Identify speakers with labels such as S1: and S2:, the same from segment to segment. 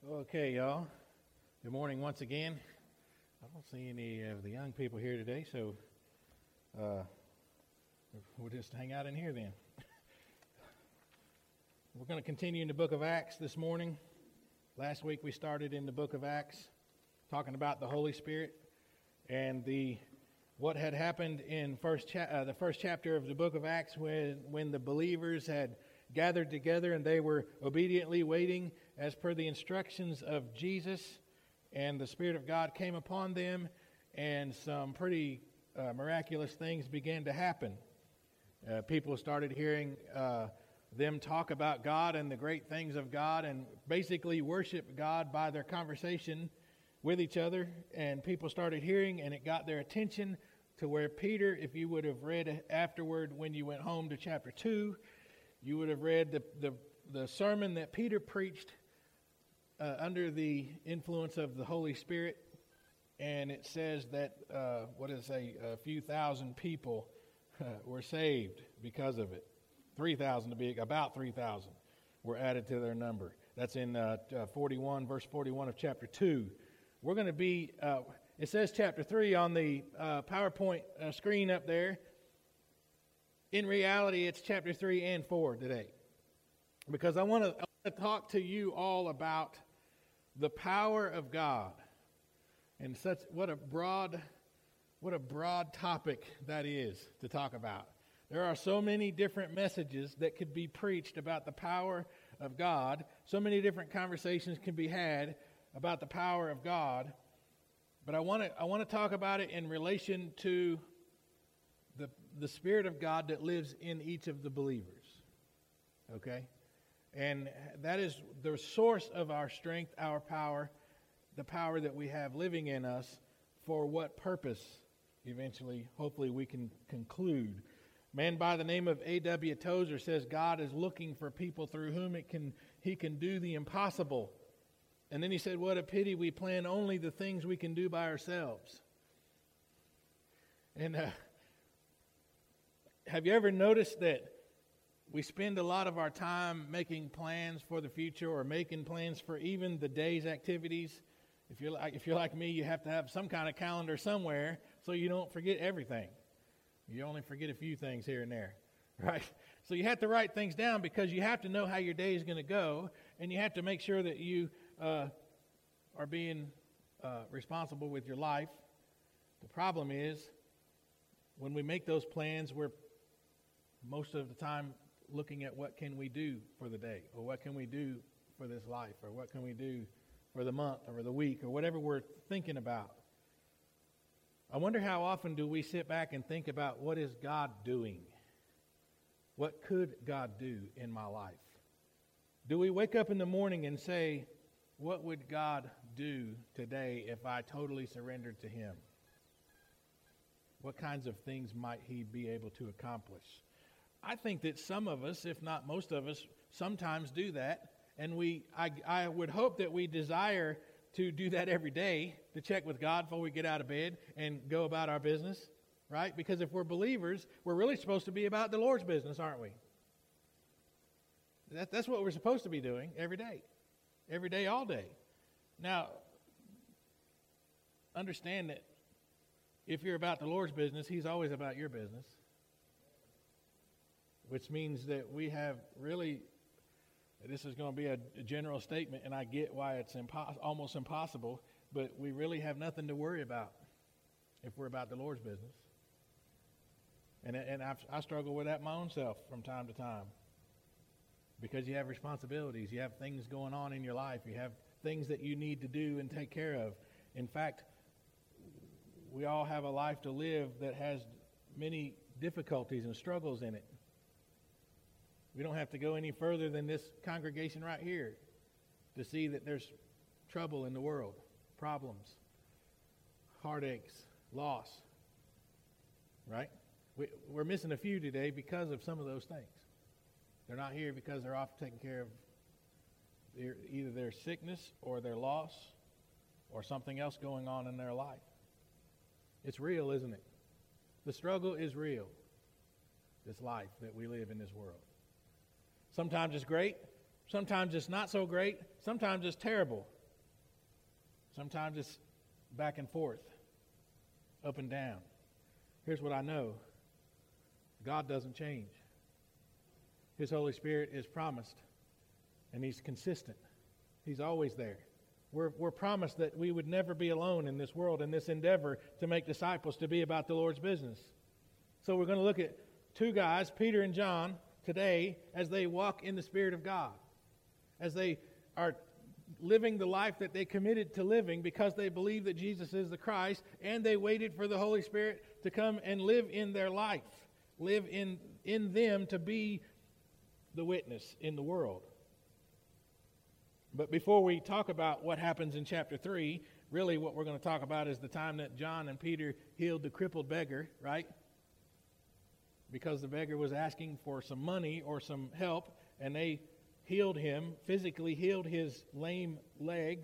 S1: Okay, y'all. Good morning once again. I don't see any of the young people here today, so we'll just hang out in here then. We're going to continue in the book of Acts this morning. Last week we started in the book of Acts talking about the Holy Spirit and what had happened in the first chapter of the book of Acts when the believers had gathered together and they were obediently waiting as per the instructions of Jesus, and the Spirit of God came upon them, and some pretty miraculous things began to happen. People started hearing them talk about God and the great things of God, and basically worship God by their conversation with each other, and people started hearing, and it got their attention to where Peter, if you would have read afterward when you went home to chapter 2, you would have read the sermon that Peter preached under the influence of the Holy Spirit, and it says that a few thousand people were saved because of it. 3,000 to be about 3,000 were added to their number. That's in verse 41 of chapter 2. We're going to be. It says chapter 3 on the PowerPoint screen up there. In reality, it's chapter 3 and 4 today, because I want to talk to you all about the power of God, and what a broad topic that is to talk about. There are so many different messages that could be preached about the power of God. So many different conversations can be had about the power of God. But I want to talk about it in relation to the Spirit of God that lives in each of the believers. Okay? And that is the source of our strength, our power, the power that we have living in us. For what purpose? Eventually, hopefully we can conclude. A man by the name of A.W. Tozer says God is looking for people through whom he can do the impossible. And then he said, what a pity we plan only the things we can do by ourselves. And have you ever noticed that we spend a lot of our time making plans for the future, or making plans for even the day's activities? If you're like me, you have to have some kind of calendar somewhere so you don't forget everything. You only forget a few things here and there, right? So you have to write things down because you have to know how your day is going to go, and you have to make sure that you are being responsible with your life. The problem is when we make those plans, we're most of the time looking at what can we do for the day, or what can we do for this life, or what can we do for the month or the week, or whatever we're thinking about. I wonder how often do we sit back and think about what is God doing? What could God do in my life? Do we wake up in the morning and say, what would God do today if I totally surrendered to Him? What kinds of things might He be able to accomplish? I think that some of us, if not most of us, sometimes do that. And I would hope that we desire to do that every day, to check with God before we get out of bed and go about our business, right? Because if we're believers, we're really supposed to be about the Lord's business, aren't we? That's what we're supposed to be doing every day, all day. Now, understand that if you're about the Lord's business, He's always about your business, which means that we have really, this is going to be a general statement, and I get why it's almost impossible, but we really have nothing to worry about if we're about the Lord's business. And I struggle with that my own self from time to time, because you have responsibilities, you have things going on in your life, you have things that you need to do and take care of. In fact, we all have a life to live that has many difficulties and struggles in it. We don't have to go any further than this congregation right here to see that there's trouble in the world, problems, heartaches, loss, right? We're missing a few today because of some of those things. They're not here because they're off taking care of either their sickness or their loss or something else going on in their life. It's real, isn't it? The struggle is real, this life that we live in this world. Sometimes it's great. Sometimes it's not so great. Sometimes it's terrible. Sometimes it's back and forth, up and down. Here's what I know. God doesn't change. His Holy Spirit is promised, and He's consistent. He's always there. We're promised that we would never be alone in this world, in this endeavor to make disciples, to be about the Lord's business. So we're going to look at two guys, Peter and John, today as they walk in the Spirit of God, as they are living the life that they committed to living because they believe that Jesus is the Christ, and they waited for the Holy Spirit to come and live in their life, live in them to be the witness in the world. But before we talk about what happens in chapter 3, really what we're going to talk about is the time that John and Peter healed the crippled beggar, right? Because the beggar was asking for some money or some help, and they healed him, physically healed his lame legs.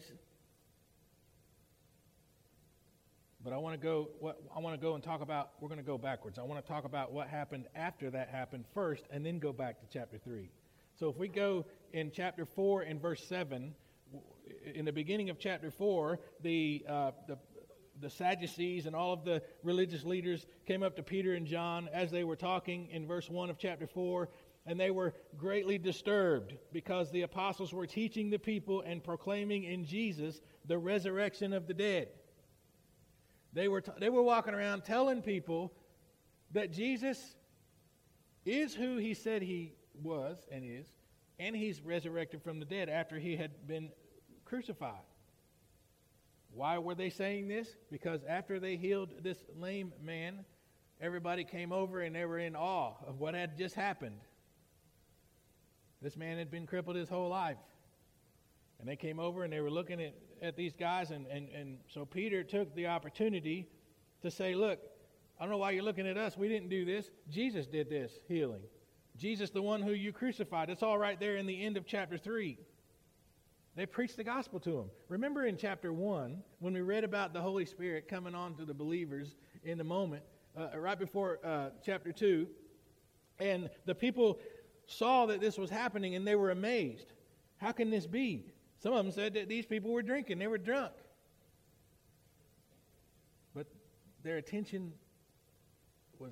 S1: But I want to go and talk about, we're going to go backwards. I want to talk about what happened after that happened first, and then go back to chapter 3. So if we go in chapter 4 and verse 7, in the beginning of chapter 4, the Sadducees and all of the religious leaders came up to Peter and John as they were talking in verse 1 of chapter 4, and they were greatly disturbed because the apostles were teaching the people and proclaiming in Jesus the resurrection of the dead. They were walking around telling people that Jesus is who He said He was and is, and He's resurrected from the dead after He had been crucified. Why were they saying this? Because after they healed this lame man, everybody came over and they were in awe of what had just happened. This man had been crippled his whole life. And they came over and they were looking at these guys, and so Peter took the opportunity to say, look, I don't know why you're looking at us. We didn't do this. Jesus did this healing. Jesus, the one who you crucified. It's all right there in the end of chapter 3. They preached the gospel to him. Remember in chapter 1, when we read about the Holy Spirit coming on to the believers in the moment, right before chapter 2, and the people saw that this was happening and they were amazed. How can this be? Some of them said that these people were drinking. They were drunk. But their attention was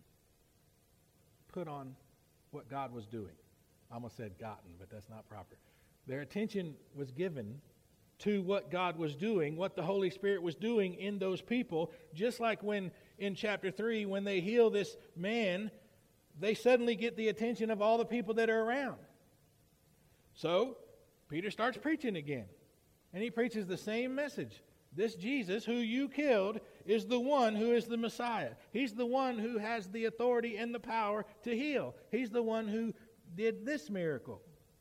S1: put on what God was doing. I almost said gotten, but that's not proper. Their attention was given to what God was doing, what the Holy Spirit was doing in those people, just like when in chapter 3, when they heal this man, they suddenly get the attention of all the people that are around. So, Peter starts preaching again, and he preaches the same message. This Jesus who you killed is the one who is the Messiah. He's the one who has the authority and the power to heal. He's the one who did this miracle.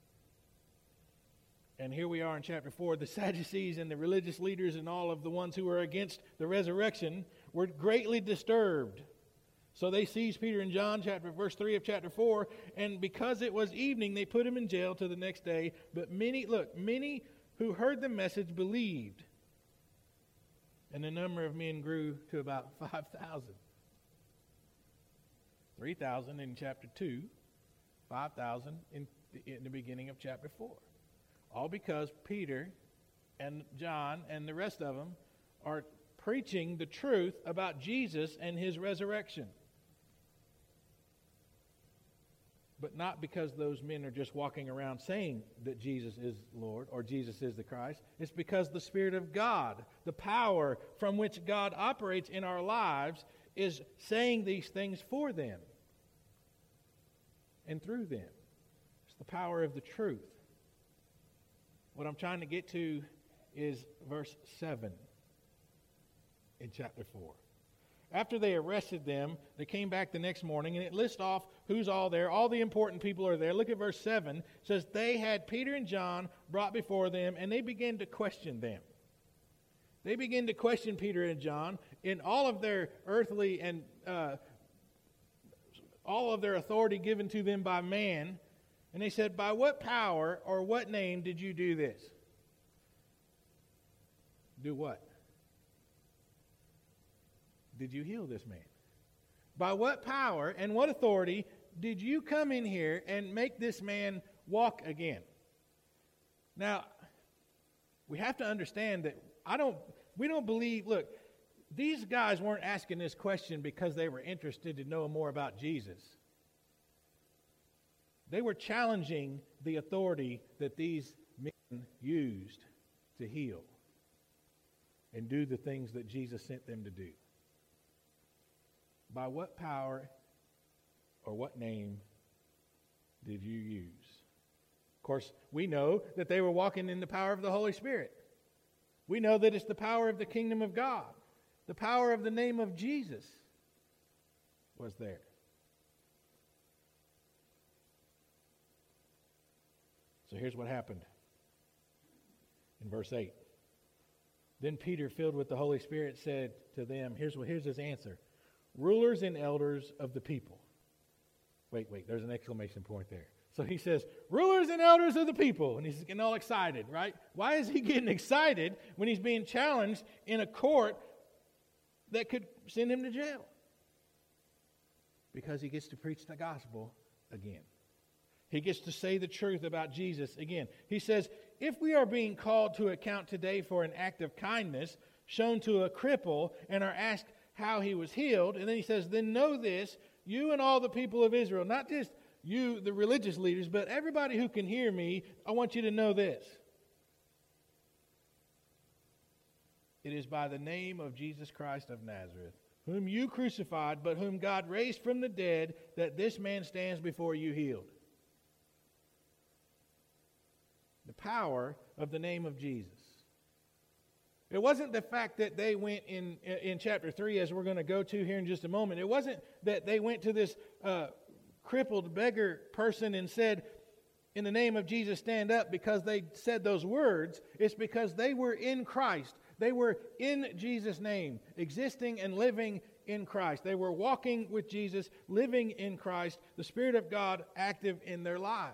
S1: And here we are in chapter 4. The Sadducees and the religious leaders and all of the ones who were against the resurrection were greatly disturbed. So they seized Peter and John, verse 3 of chapter 4, and because it was evening, they put him in jail till the next day. But many who heard the message believed. And the number of men grew to about 5,000. 3,000 in chapter 2, 5,000 in the beginning of chapter 4. All because Peter and John and the rest of them are preaching the truth about Jesus and His resurrection. But not because those men are just walking around saying that Jesus is Lord or Jesus is the Christ. It's because the Spirit of God, the power from which God operates in our lives, is saying these things for them and through them. It's the power of the truth. What I'm trying to get to is verse 7 in chapter 4. After they arrested them, they came back the next morning, and it lists off who's all there. All the important people are there. Look at verse 7. It says, they had Peter and John brought before them, and they began to question them. They began to question Peter and John in all of their earthly and all of their authority given to them by man. And they said, by what power or what name did you do this? Do what? Did you heal this man? By what power and what authority did you come in here and make this man walk again? Now, We have to understand that we don't believe, look, these guys weren't asking this question because they were interested to know more about Jesus. They were challenging the authority that these men used to heal and do the things that Jesus sent them to do. By what power or what name did you use? Of course, we know that they were walking in the power of the Holy Spirit. We know that it's the power of the kingdom of God. The power of the name of Jesus was there. So here's what happened in verse 8. Then Peter, filled with the Holy Spirit, said to them, here's his answer. Rulers and elders of the people. Wait, there's an exclamation point there. So he says, rulers and elders of the people. And he's getting all excited, right? Why is he getting excited when he's being challenged in a court that could send him to jail? Because he gets to preach the gospel again. He gets to say the truth about Jesus again. He says, if we are being called to account today for an act of kindness shown to a cripple and are asked how he was healed, and then he says, then know this, you and all the people of Israel, not just you, the religious leaders, but everybody who can hear me, I want you to know this. It is by the name of Jesus Christ of Nazareth, whom you crucified, but whom God raised from the dead, that this man stands before you healed. The power of the name of Jesus. It wasn't the fact that they went in chapter 3, as we're going to go to here in just a moment. It wasn't that they went to this crippled beggar person and said, in the name of Jesus, stand up, because they said those words. It's because they were in Christ. They were in Jesus' name, existing and living in Christ. They were walking with Jesus, living in Christ, the Spirit of God active in their lives.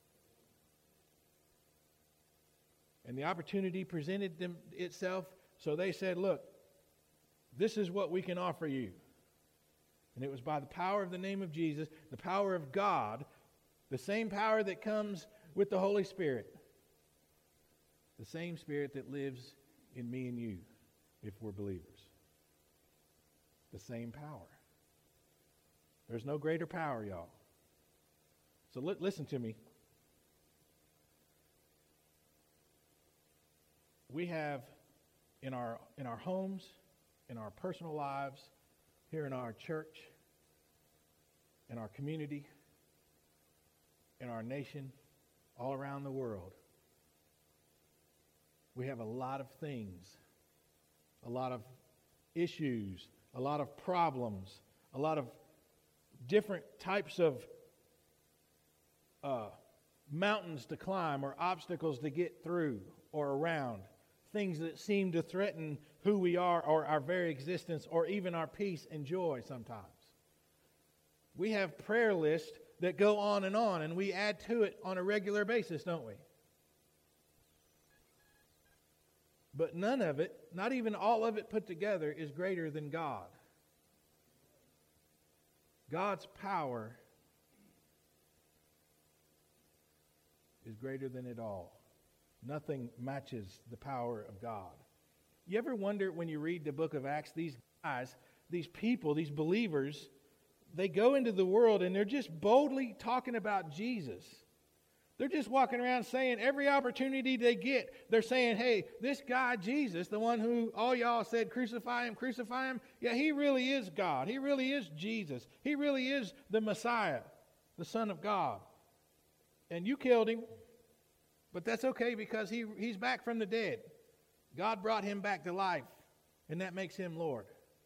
S1: And the opportunity presented itself, so they said, look, this is what we can offer you. And it was by the power of the name of Jesus, the power of God, the same power that comes with the Holy Spirit, the same Spirit that lives in me and you if we're believers. The same power. There's no greater power, y'all. So listen to me. We have in our homes, in our personal lives, here in our church, in our community, in our nation, all around the world, we have a lot of things, a lot of issues, a lot of problems, a lot of different types of mountains to climb or obstacles to get through or around. Things that seem to threaten who we are or our very existence or even our peace and joy sometimes. We have prayer lists that go on, and we add to it on a regular basis, don't we? But none of it, not even all of it put together, is greater than God. God's power is greater than it all. Nothing matches the power of God. You ever wonder when you read the book of Acts, these guys, these people, these believers, they go into the world and they're just boldly talking about Jesus. They're just walking around saying every opportunity they get, they're saying, hey, this guy Jesus, the one who all y'all said crucify him, yeah, he really is God. He really is Jesus. He really is the Messiah, the Son of God. And you killed him. But that's okay because he's back from the dead. God brought him back to life, and that makes him Lord.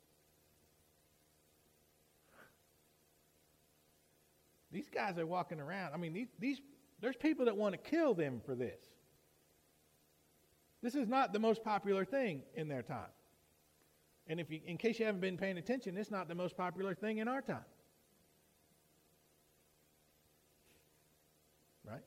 S1: These guys are walking around. I mean, there's people that want to kill them for this. This is not the most popular thing in their time. And in case you haven't been paying attention, it's not the most popular thing in our time. Right?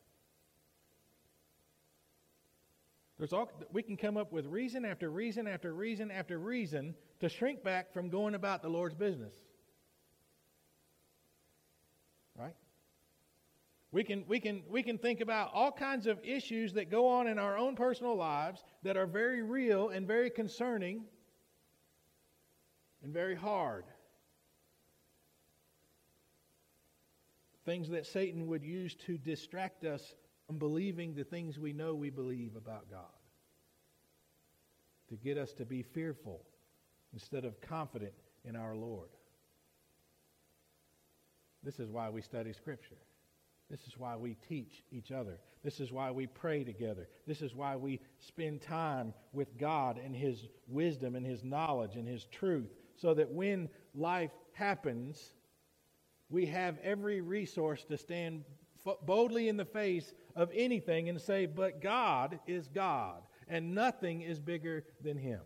S1: We can come up with reason after reason after reason after reason to shrink back from going about the Lord's business. Right? We can think about all kinds of issues that go on in our own personal lives that are very real and very concerning and very hard. Things that Satan would use to distract us from believing the things we know we believe about God. To get us to be fearful instead of confident in our Lord. This is why we study Scripture. This is why we teach each other. This is why we pray together. This is why we spend time with God and His wisdom and His knowledge and His truth, so that when life happens, we have every resource to stand boldly in the face of anything and say, but God is God, and nothing is bigger than Him.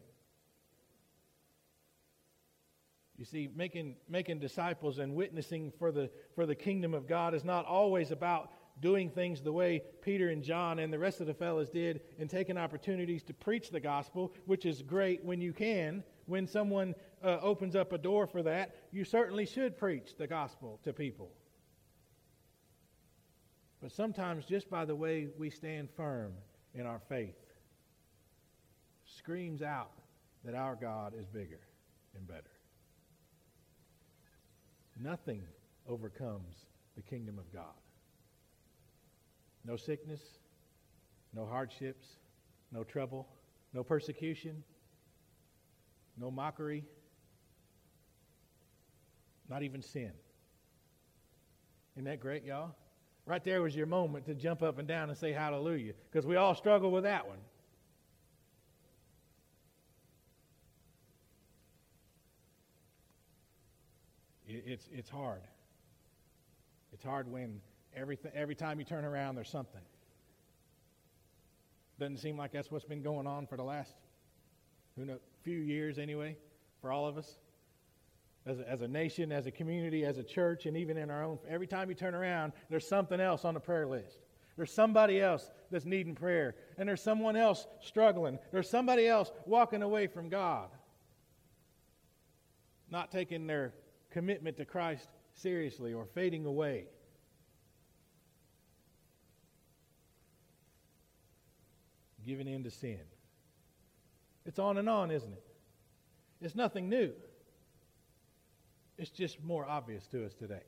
S1: You see, making disciples and witnessing for the kingdom of God is not always about doing things the way Peter and John and the rest of the fellows did and taking opportunities to preach the gospel, which is great when you can. When someone opens up a door for that, you certainly should preach the gospel to people. But sometimes just by the way we stand firm in our faith screams out that our God is bigger and better. Nothing overcomes the kingdom of God. No sickness, no hardships, no trouble, no persecution, no mockery, not even sin. Isn't that great, y'all? Right there was your moment to jump up and down and say hallelujah, because we all struggle with that one. It's hard. It's hard when every time you turn around, there's something. Doesn't seem like that's what's been going on for the last few years anyway, for all of us. As a nation, as a community, as a church, and even in our own. Every time you turn around, there's something else on the prayer list. There's somebody else that's needing prayer. And there's someone else struggling. There's somebody else walking away from God. Not taking their commitment to Christ seriously or fading away. Giving in to sin. It's on and on, isn't it? It's nothing new. It's just more obvious to us today.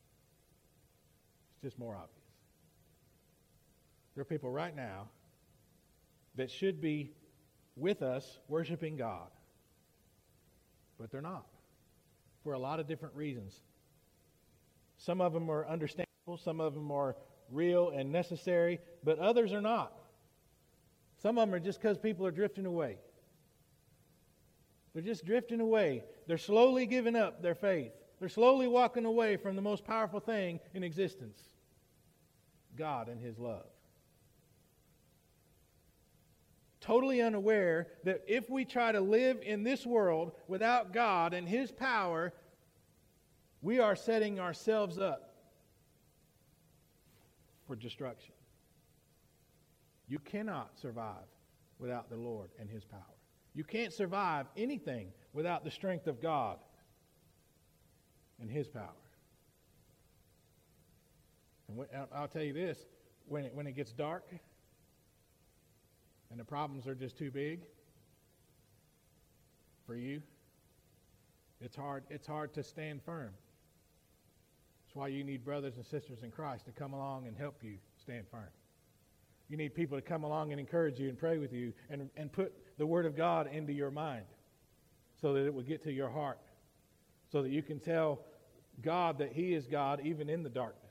S1: It's just more obvious. There are people right now that should be with us worshiping God, but they're not, for a lot of different reasons. Some of them are understandable, some of them are real and necessary, but others are not. Some of them are just because people are drifting away. They're just drifting away. They're slowly giving up their faith. They're slowly walking away from the most powerful thing in existence, God and His love. Totally unaware that if we try to live in this world without God and His power, we are setting ourselves up for destruction. You cannot survive without the Lord and His power. You can't survive anything without the strength of God and His power. And I'll tell you this, when it gets dark and the problems are just too big for you, it's hard to stand firm. That's why you need brothers and sisters in Christ to come along and help you stand firm. You need people to come along and encourage you and pray with you and put the Word of God into your mind so that it will get to your heart, so that you can tell God that He is God even in the darkness,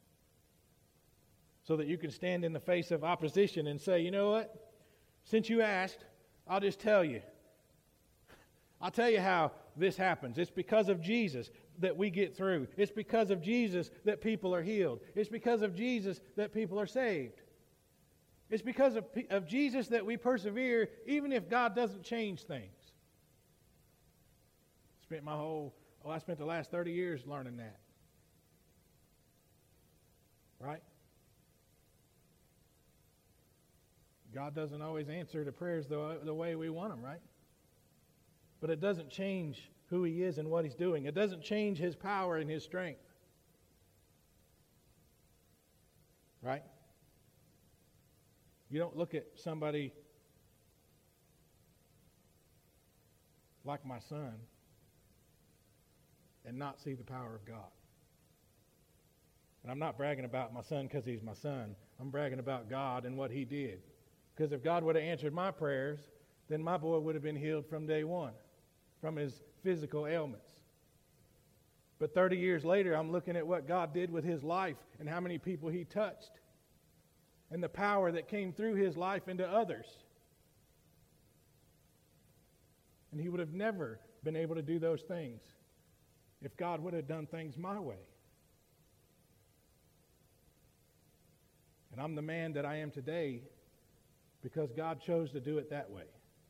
S1: so that you can stand in the face of opposition and say, you know what? Since you asked, I'll just tell you. I'll tell you how this happens. It's because of Jesus that we get through. It's because of Jesus that people are healed. It's because of Jesus that people are saved. It's because of Jesus that we persevere, even if God doesn't change things. I spent the last 30 years learning that. Right? God doesn't always answer the prayers the way we want them, right? But it doesn't change who He is and what He's doing. It doesn't change His power and His strength. right? You don't look at somebody like my son and not see the power of God. And I'm not bragging about my son because he's my son. I'm bragging about God and what he did. Because if God would have answered my prayers, then my boy would have been healed from day one, from his physical ailments. But 30 years later, I'm looking at what God did with his life and how many people he touched and the power that came through his life into others. And he would have never been able to do those things if God would have done things my way. And I'm the man that I am today because God chose to do it that way.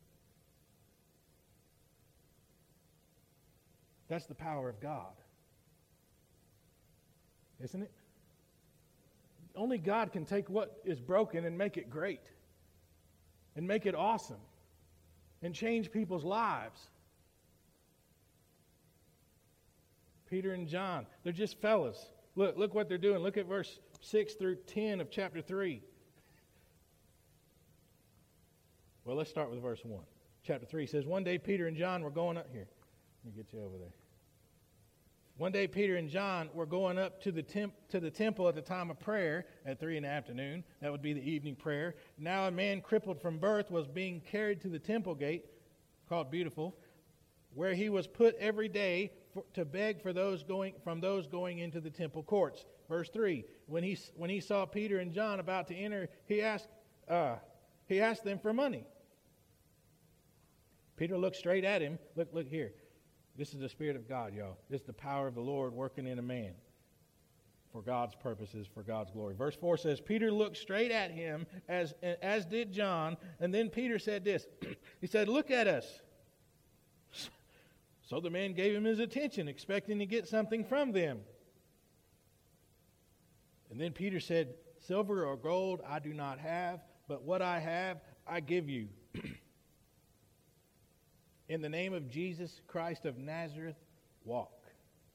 S1: That's the power of God. Isn't it? Only God can take what is broken and make it great. And make it awesome. And change people's lives. Peter and John, they're just fellas. Look what they're doing. Look at verse 6 through 10 of chapter 3. Well, let's start with verse 1. Chapter 3 says, one day Peter and John were going up here. Let me get you over there. One day Peter and John were going up to the temple at the time of prayer at 3 p.m. That would be the evening prayer. Now a man crippled from birth was being carried to the temple gate, called Beautiful, where he was put every day to beg from those going into the temple courts. Verse 3, when he saw Peter and John about to enter, he asked them for money. Peter looked straight at him. Look here. This is the Spirit of God, y'all. This is the power of the Lord working in a man for God's purposes, for God's glory. Verse 4 says, Peter looked straight at him, as did John, and then Peter said this. He said, look at us. So the man gave him his attention, expecting to get something from them. And then Peter said, silver or gold I do not have, but what I have I give you. In the name of Jesus Christ of Nazareth, walk.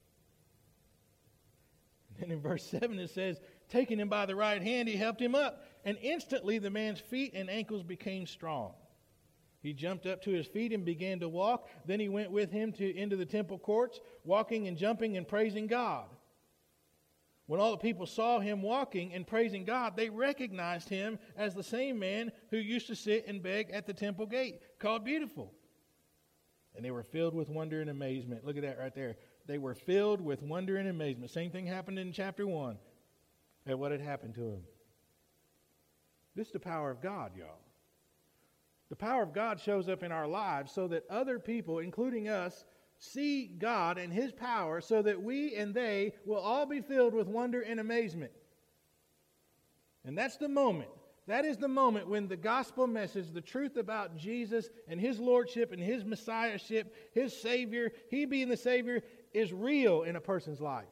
S1: And then in verse 7 it says, taking him by the right hand, he helped him up. And instantly the man's feet and ankles became strong. He jumped up to his feet and began to walk. Then he went with him into the temple courts, walking and jumping and praising God. When all the people saw him walking and praising God, they recognized him as the same man who used to sit and beg at the temple gate, called Beautiful. And they were filled with wonder and amazement. Look at that right there. They were filled with wonder and amazement. Same thing happened in chapter 1 at what had happened to him. This is the power of God, y'all. The power of God shows up in our lives so that other people, including us, see God and His power so that we and they will all be filled with wonder and amazement. And that's the moment. That is the moment when the gospel message, the truth about Jesus and His lordship and His messiahship, His Savior, He being the Savior, is real in a person's life.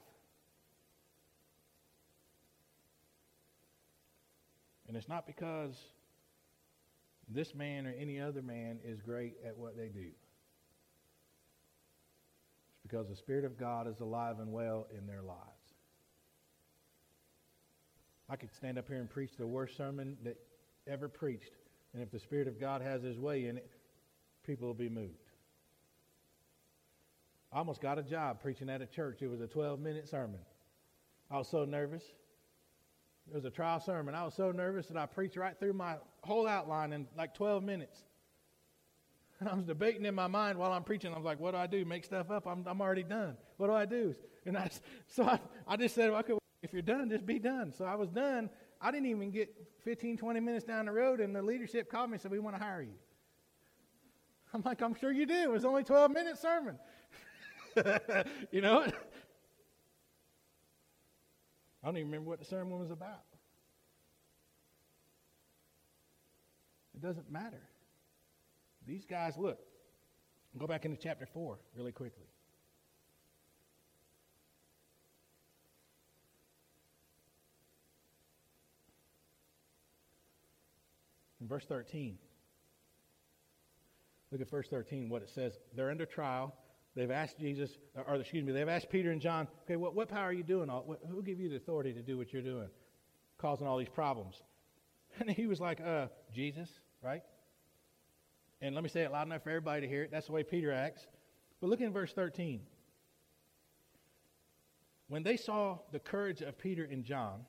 S1: And it's not because this man or any other man is great at what they do. It's because the Spirit of God is alive and well in their lives. I could stand up here and preach the worst sermon that ever preached. And if the Spirit of God has His way in it, people will be moved. I almost got a job preaching at a church. It was a 12-minute sermon. I was so nervous. It was a trial sermon. I was so nervous that I preached right through my whole outline in like 12 minutes. And I was debating in my mind while I'm preaching. I was like, what do I do? Make stuff up? I'm already done. What do I do? And I just said, okay, if you're done, just be done. So I was done. I didn't even get 15, 20 minutes down the road, and the leadership called me and said, we want to hire you. I'm like, I'm sure you do. It was only a 12-minute sermon. You know? I don't even remember what the sermon was about. It doesn't matter. These guys, look, go back into chapter 4 really quickly. In verse 13, look at verse 13, what it says. They're under trial. They've asked they've asked Peter and John, okay, what power are you doing? Who gave you the authority to do what you're doing? causing all these problems? And he was like, Jesus, right? And let me say it loud enough for everybody to hear it. That's the way Peter acts. But look in verse 13. When they saw the courage of Peter and John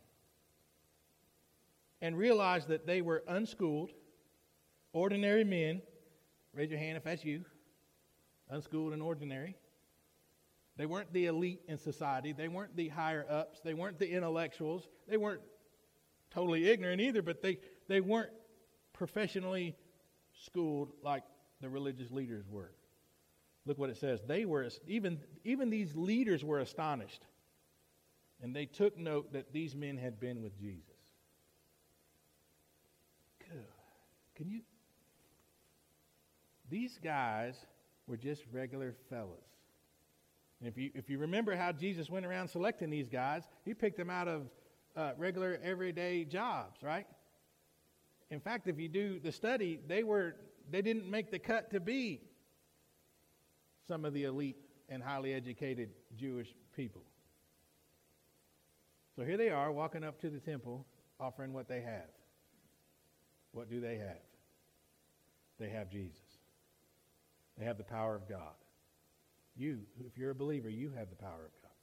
S1: and realized that they were unschooled, ordinary men, raise your hand if that's you, unschooled and ordinary. They weren't the elite in society. They weren't the higher ups. They weren't the intellectuals. They weren't totally ignorant either, but they weren't professionally schooled like the religious leaders were. Look what it says. They were, even these leaders were astonished. And they took note that these men had been with Jesus. Can you? These guys were just regular fellas. And if you remember how Jesus went around selecting these guys, he picked them out of regular everyday jobs, right? In fact, if you do the study, they didn't make the cut to be some of the elite and highly educated Jewish people. So here they are walking up to the temple offering what they have. What do they have? They have Jesus. They have the power of God. You, if you're a believer, you have the power of God.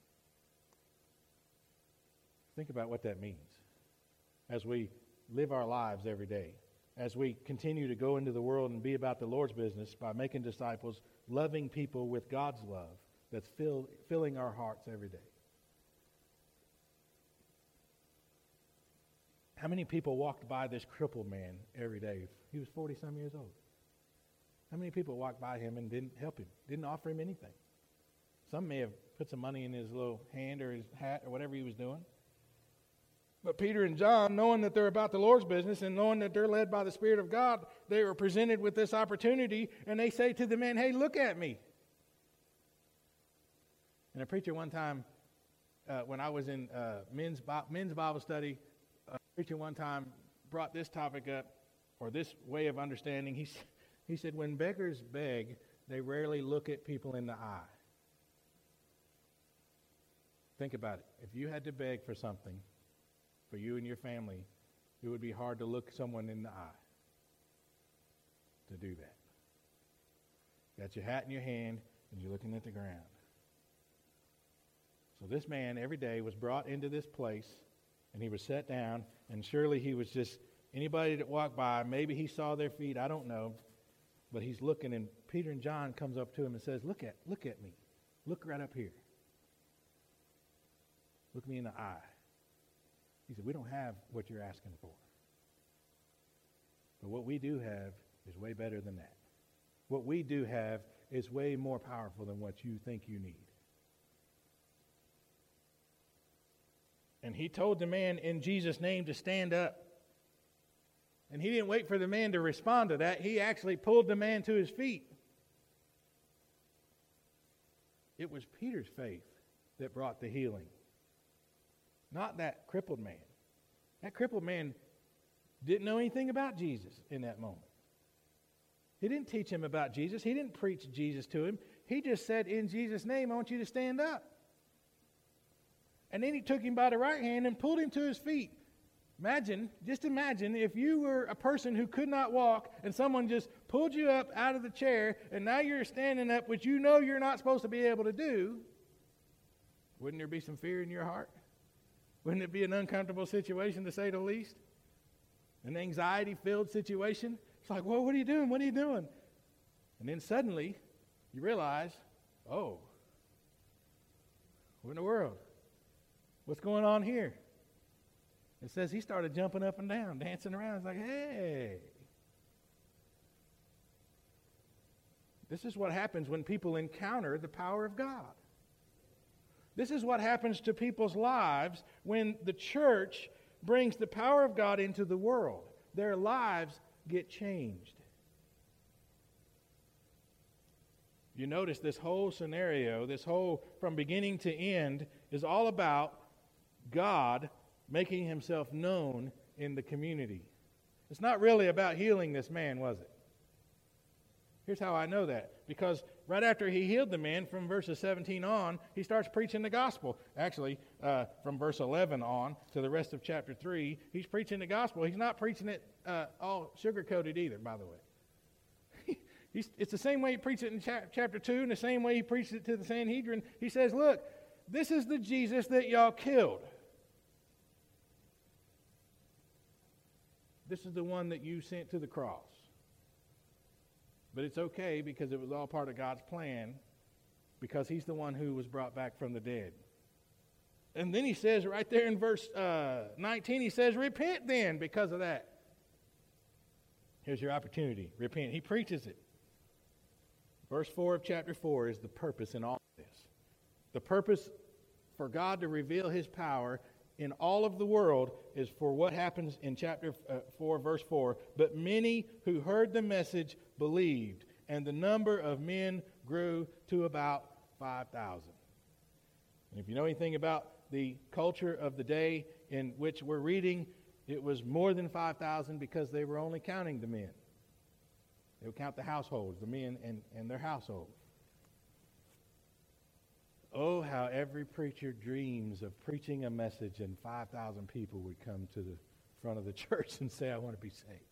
S1: Think about what that means as we live our lives every day, as we continue to go into the world and be about the Lord's business by making disciples, loving people with God's love that's filling our hearts every day. How many people walked by this crippled man every day? He was 40-some years old. How many people walked by him and didn't help him, didn't offer him anything? Some may have put some money in his little hand or his hat or whatever he was doing. But Peter and John, knowing that they're about the Lord's business and knowing that they're led by the Spirit of God, they were presented with this opportunity, and they say to the man, hey, look at me. And a preacher one time, when I was in men's Bible study, a preacher one time brought this topic up, or this way of understanding. He said, when beggars beg, they rarely look at people in the eye. Think about it. If you had to beg for something, for you and your family, it would be hard to look someone in the eye to do that. You got your hat in your hand, and you're looking at the ground. So this man every day was brought into this place, and he was set down, and surely he was just, anybody that walked by, maybe he saw their feet, I don't know, but he's looking, and Peter and John comes up to him and says, look at me. Look right up here. Look me in the eye. He said, we don't have what you're asking for. But what we do have is way better than that. What we do have is way more powerful than what you think you need. And he told the man in Jesus' name to stand up. And he didn't wait for the man to respond to that. He actually pulled the man to his feet. It was Peter's faith that brought the healing, not that crippled man. That crippled man didn't know anything about Jesus in that moment. He didn't teach him about Jesus. He didn't preach Jesus to him. He just said, in Jesus' name, I want you to stand up. And then he took him by the right hand and pulled him to his feet. Just imagine if you were a person who could not walk and someone just pulled you up out of the chair and now you're standing up, which you know you're not supposed to be able to do. Wouldn't there be some fear in your heart? Wouldn't it be an uncomfortable situation, to say the least? An anxiety-filled situation? It's like, well, what are you doing? What are you doing? And then suddenly you realize, oh, what in the world? What's going on here? It says he started jumping up and down, dancing around. It's like, hey. This is what happens when people encounter the power of God. This is what happens to people's lives when the church brings the power of God into the world. Their lives get changed. You notice this whole scenario, from beginning to end, is all about God making himself known in the community. It's not really about healing this man, was it? Here's how I know that. Because right after he healed the man, from verses 17 on, he starts preaching the gospel. Actually, from verse 11 on to the rest of chapter 3, he's preaching the gospel. He's not preaching it all sugar-coated either, by the way. It's the same way he preached it in chapter 2 and the same way he preached it to the Sanhedrin. He says, look, this is the Jesus that y'all killed. This is the one that you sent to the cross. But it's okay because it was all part of God's plan, because he's the one who was brought back from the dead. And then he says right there in verse 19, he says, repent then because of that. Here's your opportunity. Repent. He preaches it. Verse 4 of chapter 4 is the purpose in all of this. The purpose for God to reveal his power in all of the world is for what happens in chapter 4, verse 4. But many who heard the message believed, and the number of men grew to about 5,000. And if you know anything about the culture of the day in which we're reading, it was more than 5,000 because they were only counting the men. They would count the households, the men and their household. Oh, how every preacher dreams of preaching a message and 5,000 people would come to the front of the church and say, I want to be saved.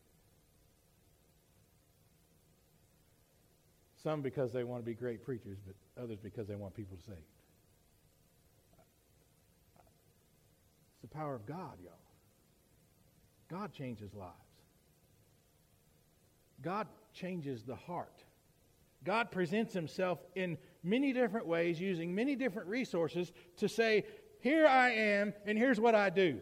S1: Some because they want to be great preachers, but others because they want people saved. It's the power of God, y'all. God changes lives. God changes the heart. God presents himself in many different ways, using many different resources to say, here I am, and here's what I do.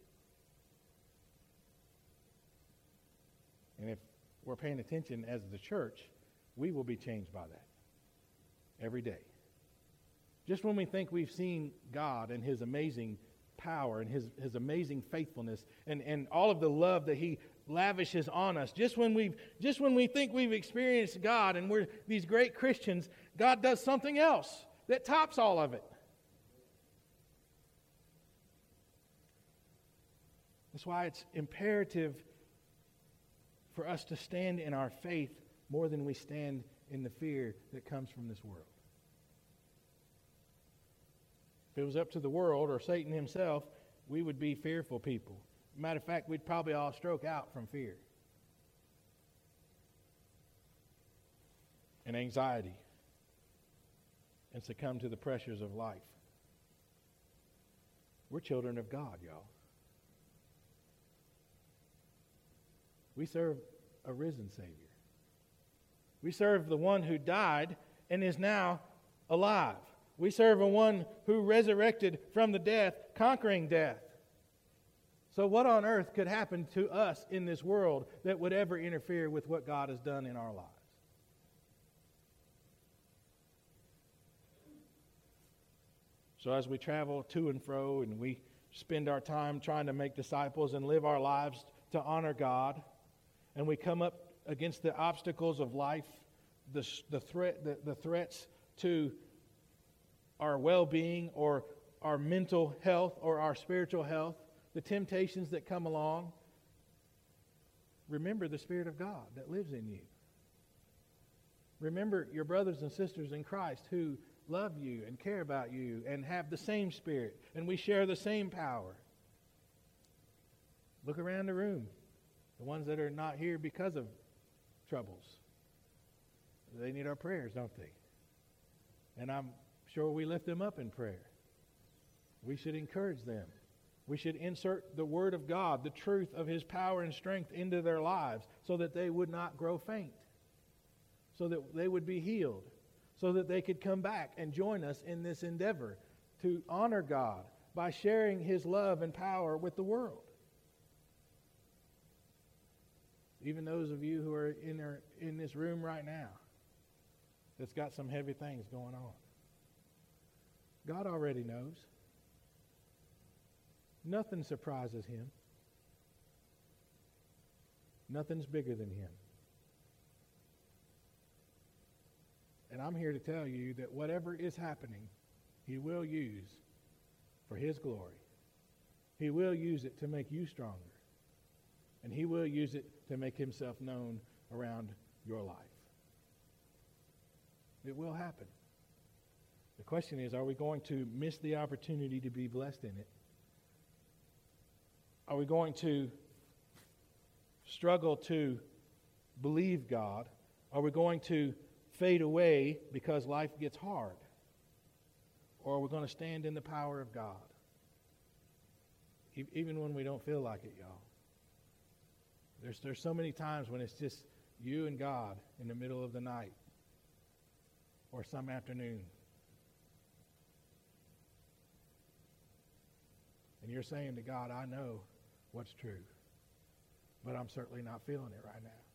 S1: And if we're paying attention as the church, we will be changed by that every day. Just when we think we've seen God and his amazing power and his amazing faithfulness and all of the love that he lavishes on us, just when we think we've experienced God and we're these great Christians, God does something else that tops all of it. That's why it's imperative for us to stand in our faith more than we stand in the fear that comes from this world. If it was up to the world or Satan himself, we would be fearful people. Matter of fact, we'd probably all stroke out from fear and anxiety and succumb to the pressures of life. We're children of God, y'all. We serve a risen Savior. We serve the one who died and is now alive. We serve a one who resurrected from the death, conquering death. So what on earth could happen to us in this world that would ever interfere with what God has done in our lives? So as we travel to and fro and we spend our time trying to make disciples and live our lives to honor God, and we come up against the obstacles of life, the threats to our well-being or our mental health or our spiritual health, the temptations that come along, remember the Spirit of God that lives in you. Remember your brothers and sisters in Christ who love you and care about you and have the same Spirit, and we share the same power. Look around the room. The ones that are not here because of troubles. They need our prayers, don't they? And I'm sure we lift them up in prayer. We should encourage them. We should insert the Word of God, the truth of His power and strength into their lives so that they would not grow faint, so that they would be healed, so that they could come back and join us in this endeavor to honor God by sharing His love and power with the world. Even those of you who are in this room right now that's got some heavy things going on. God already knows. Nothing surprises Him. Nothing's bigger than Him. And I'm here to tell you that whatever is happening, He will use for His glory. He will use it to make you stronger. And He will use it to make Himself known around your life. It will happen. The question is, are we going to miss the opportunity to be blessed in it? Are we going to struggle to believe God? Are we going to fade away because life gets hard? Or are we going to stand in the power of God? Even when we don't feel like it, y'all. There's so many times when it's just you and God in the middle of the night or some afternoon. And you're saying to God, I know what's true, but I'm certainly not feeling it right now.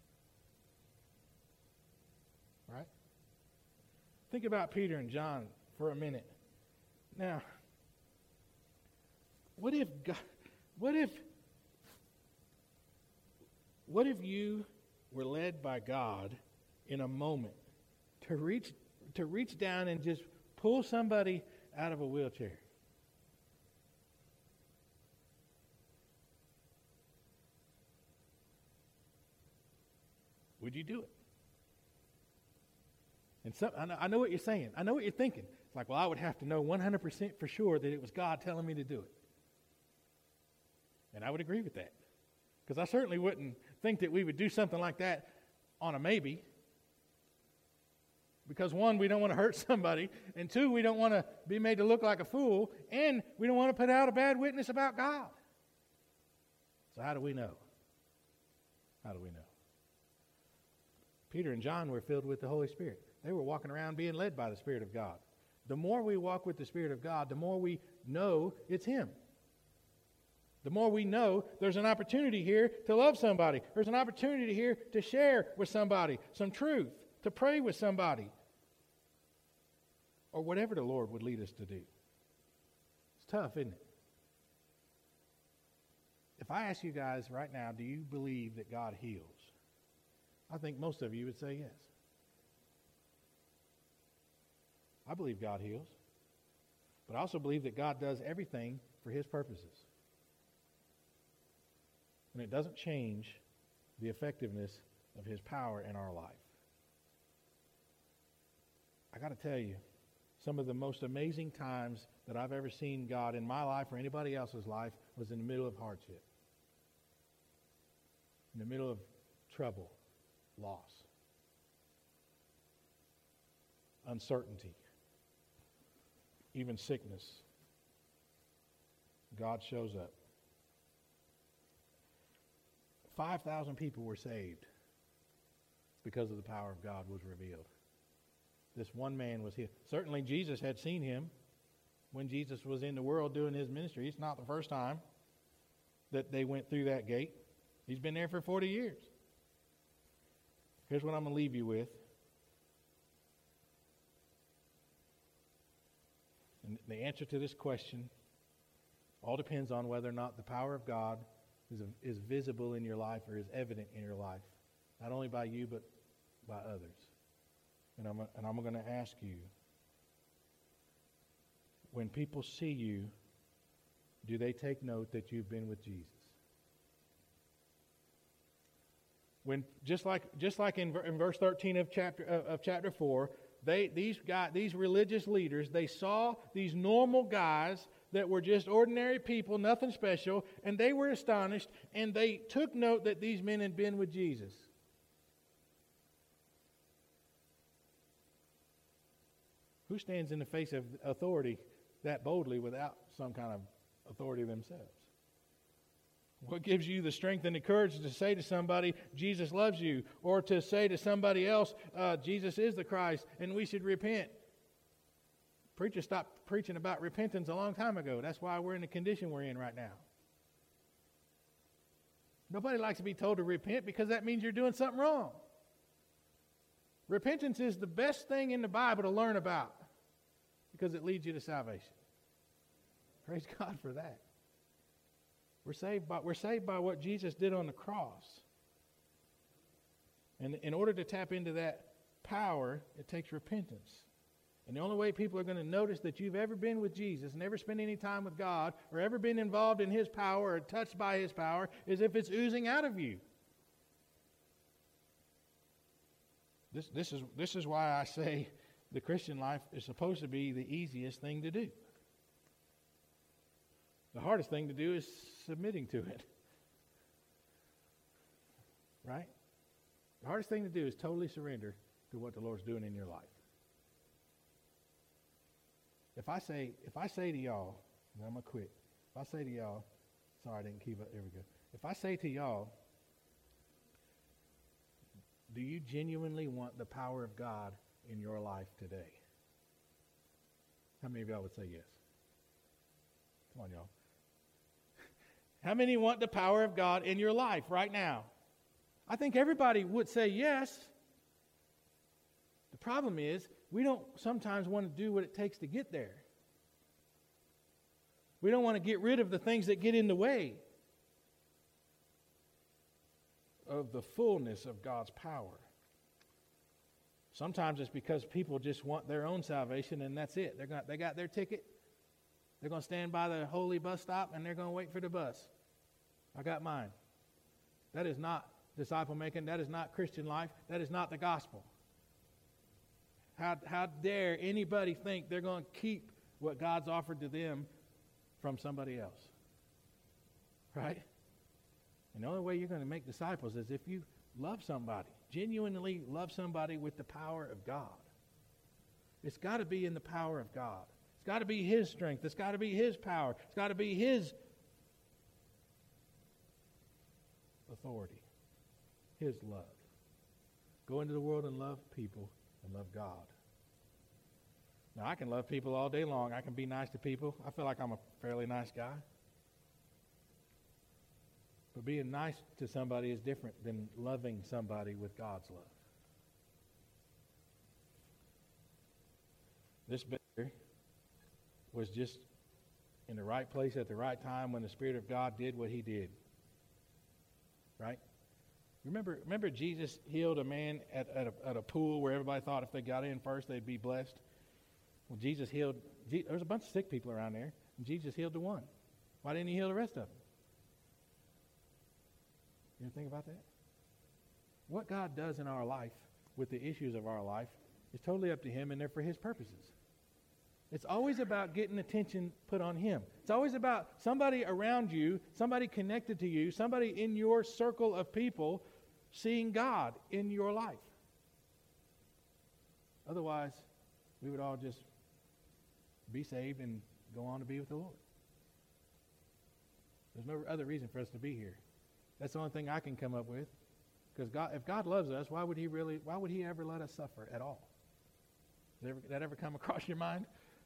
S1: Right? Think about Peter and John for a minute. Now, what if you were led by God in a moment to reach down and just pull somebody out of a wheelchair? Would you do it? And I know what you're saying. I know what you're thinking. It's like, well, I would have to know 100% for sure that it was God telling me to do it. And I would agree with that. Because I certainly wouldn't think that we would do something like that on a maybe. Because one, we don't want to hurt somebody. And two, we don't want to be made to look like a fool. And we don't want to put out a bad witness about God. So how do we know? How do we know? Peter and John were filled with the Holy Spirit. They were walking around being led by the Spirit of God. The more we walk with the Spirit of God, the more we know it's Him. The more we know there's an opportunity here to love somebody. There's an opportunity here to share with somebody some truth, to pray with somebody, or whatever the Lord would lead us to do. It's tough, isn't it? If I ask you guys right now, do you believe that God heals? I think most of you would say yes. I believe God heals. But I also believe that God does everything for His purposes. And it doesn't change the effectiveness of His power in our life. I got to tell you, some of the most amazing times that I've ever seen God in my life or anybody else's life was in the middle of hardship. In the middle of trouble. Loss, uncertainty, even sickness. God shows up. 5,000 people were saved because of the power of God was revealed. This one man was healed. Certainly Jesus had seen him when Jesus was in the world doing His ministry. It's not the first time that they went through that gate. He's been there for 40 years. Here's what I'm going to leave you with. And the answer to this question all depends on whether or not the power of God is visible in your life or is evident in your life. Not only by you, but by others. And I'm going to ask you, when people see you, do they take note that you've been with Jesus? When just like in verse 13 of chapter 4, these religious leaders, they saw these normal guys that were just ordinary people, nothing special, and they were astonished, and they took note that these men had been with Jesus. Who stands in the face of authority that boldly without some kind of authority themselves? What gives you the strength and the courage to say to somebody, Jesus loves you, or to say to somebody else, Jesus is the Christ, and we should repent? Preachers stopped preaching about repentance a long time ago. That's why we're in the condition we're in right now. Nobody likes to be told to repent because that means you're doing something wrong. Repentance is the best thing in the Bible to learn about because it leads you to salvation. Praise God for that. We're saved by what Jesus did on the cross. And in order to tap into that power, it takes repentance. And the only way people are going to notice that you've ever been with Jesus, never spent any time with God, or ever been involved in His power or touched by His power, is if it's oozing out of you. This is why I say the Christian life is supposed to be the easiest thing to do. The hardest thing to do is submitting to it. Right? The hardest thing to do is totally surrender to what the Lord's doing in your life. If I say to y'all, and I'm going to quit. If I say to y'all, sorry I didn't keep up, there we go. If I say to y'all, do you genuinely want the power of God in your life today? How many of y'all would say yes? Come on, y'all. How many want the power of God in your life right now? I think everybody would say yes. The problem is, we don't sometimes want to do what it takes to get there. We don't want to get rid of the things that get in the way of the fullness of God's power. Sometimes it's because people just want their own salvation and that's it. They got their ticket. They're going to stand by the holy bus stop and they're going to wait for the bus. I got mine. That is not disciple making. That is not Christian life. That is not the gospel. How dare anybody think they're going to keep what God's offered to them from somebody else? Right? And the only way you're going to make disciples is if you love somebody, genuinely love somebody with the power of God. It's got to be in the power of God. It's got to be His strength. It's got to be His power. It's got to be His authority, His love. Go into the world and love people and love God. Now, I can love people all day long. I can be nice to people. I feel like I'm a fairly nice guy. But being nice to somebody is different than loving somebody with God's love. This beggar was just in the right place at the right time when the Spirit of God did what He did. Right? Remember Jesus healed a man at a pool where everybody thought if they got in first they'd be blessed? Well, Jesus healed, there was a bunch of sick people around there, and Jesus healed the one. Why didn't He heal the rest of them? You ever think about that? What God does in our life with the issues of our life is totally up to Him, and they're for His purposes. It's always about getting attention put on Him. It's always about somebody around you, somebody connected to you, somebody in your circle of people seeing God in your life. Otherwise, we would all just be saved and go on to be with the Lord. There's no other reason for us to be here. That's the only thing I can come up with. Because if God loves us, why would He ever let us suffer at all? Does that ever come across your mind?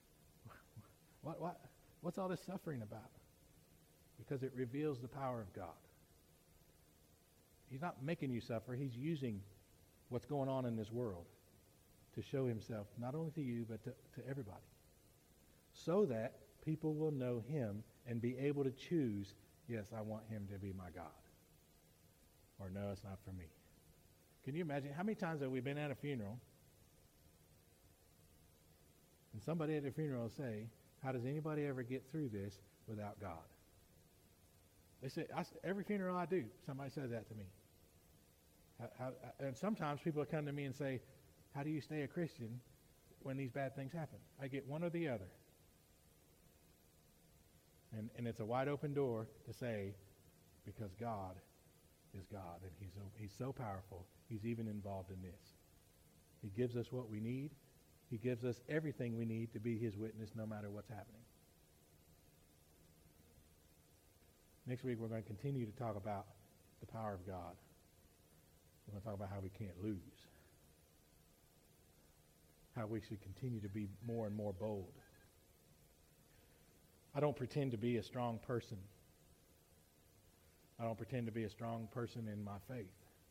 S1: What's all this suffering about? Because it reveals the power of God. He's not making you suffer. He's using what's going on in this world to show Himself not only to you, but to everybody. So that people will know Him and be able to choose, yes, I want Him to be my God. Or no, it's not for me. Can you imagine how many times have we been at a funeral and somebody at the funeral will say, how does anybody ever get through this without God? They say, every funeral I do, somebody says that to me. And sometimes people come to me and say, how do you stay a Christian when these bad things happen? I get one or the other. And it's a wide open door to say, because God is God, and He's so powerful, He's even involved in this. He gives us what we need. He gives us everything we need to be His witness no matter what's happening. Next week we're going to continue to talk about the power of God. We're going to talk about how we can't lose. How we should continue to be more and more bold. I don't pretend to be a strong person. I don't pretend to be a strong person in my faith.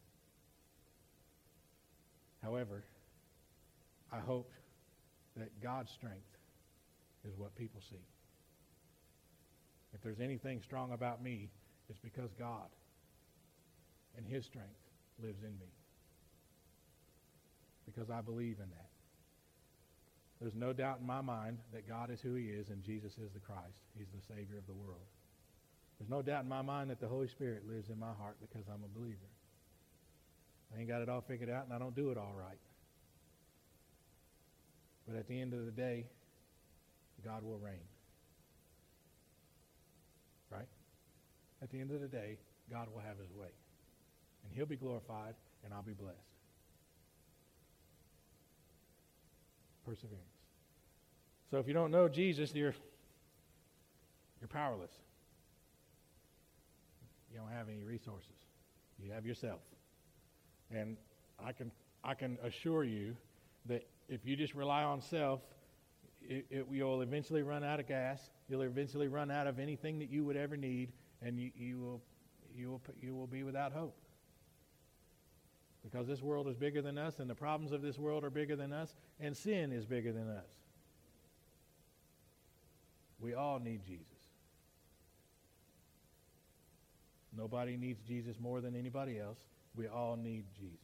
S1: However, I hope that God's strength is what people see. If there's anything strong about me, it's because God and His strength lives in me. Because I believe in that. There's no doubt in my mind that God is who He is and Jesus is the Christ. He's the Savior of the world. There's no doubt in my mind that the Holy Spirit lives in my heart because I'm a believer. I ain't got it all figured out and I don't do it all right. But at the end of the day, God will reign. Right? At the end of the day, God will have his way. And he'll be glorified, and I'll be blessed. Perseverance. So if you don't know Jesus, you're powerless. You don't have any resources. You have yourself. And I can assure you that if you just rely on self, you'll eventually run out of gas. You'll eventually run out of anything that you would ever need, and you will be without hope. Because this world is bigger than us, and the problems of this world are bigger than us, and sin is bigger than us. We all need Jesus. Nobody needs Jesus more than anybody else. We all need Jesus.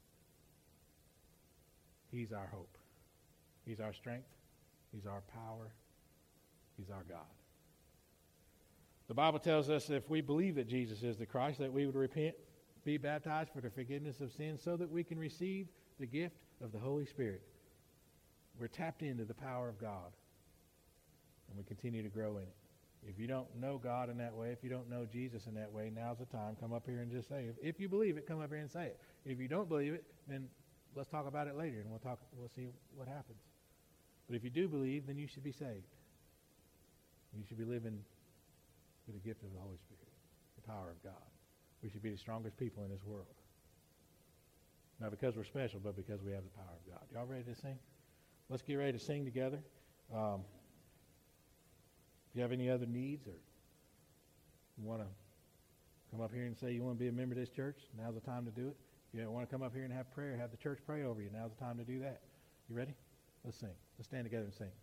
S1: He's our hope. He's our strength. He's our power. He's our God. The Bible tells us if we believe that Jesus is the Christ, that we would repent, be baptized for the forgiveness of sins so that we can receive the gift of the Holy Spirit. We're tapped into the power of God, and we continue to grow in it. If you don't know God in that way, if you don't know Jesus in that way, now's the time. Come up here and just say it. If you believe it, come up here and say it. If you don't believe it, then let's talk about it later, and we'll see what happens. But if you do believe, then you should be saved. You should be living with the gift of the Holy Spirit, the power of God. We should be the strongest people in this world. Not because we're special, but because we have the power of God. Y'all ready to sing? Let's get ready to sing together. If you have any other needs or you want to come up here and say you want to be a member of this church, now's the time to do it. If you want to come up here and have prayer, have the church pray over you, now's the time to do that. You ready? Let's sing. Let's stand together and sing.